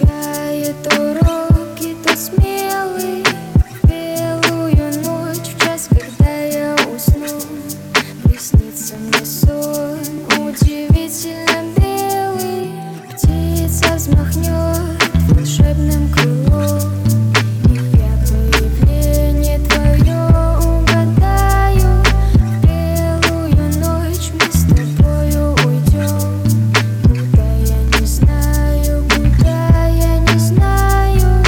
Изучает уроки, то смелый. Белую ночь в час, когда я усну, приснится мне сон удивительно белый. Птица взмахнет волшебным крылом, и я появление твое угадаю. В белую ночь мы с тобою уйдем, куда я не знаю, куда я не знаю.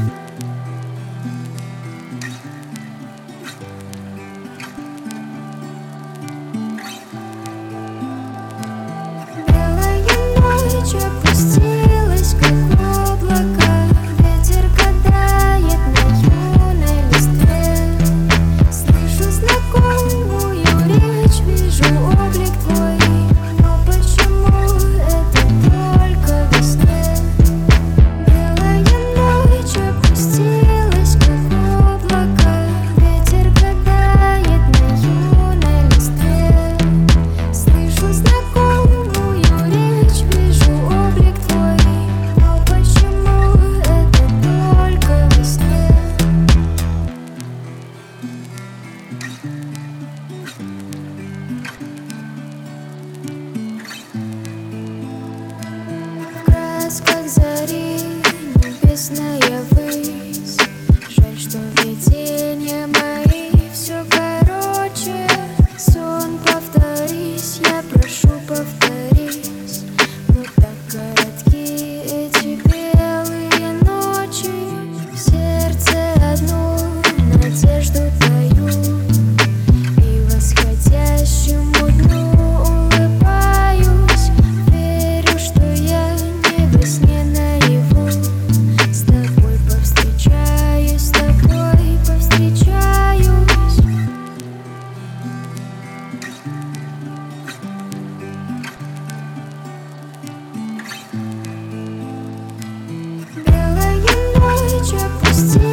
Белая ночь опустилась, как облако. Ветер катает на юной листве. Слышу знакомую речь, вижу облик твой, но почему это только во сне? Белая ночь опустилась, как облако. Ветер катает на юной листве. Слышу знакомую речь, вижу облик твой, но почему это только во сне? В красках зари небесная высь. Жаль, что видения мои все короче. Сон, повторись, я прошу, повторись. Но так коротки эти белые ночи. В сердце одну надежду даю, и восходящему дню улыбаюсь. Верю, что я не во сне наяву. С тобой повстречаюсь, с тобой повстречаюсь. Белая ночь опустилась.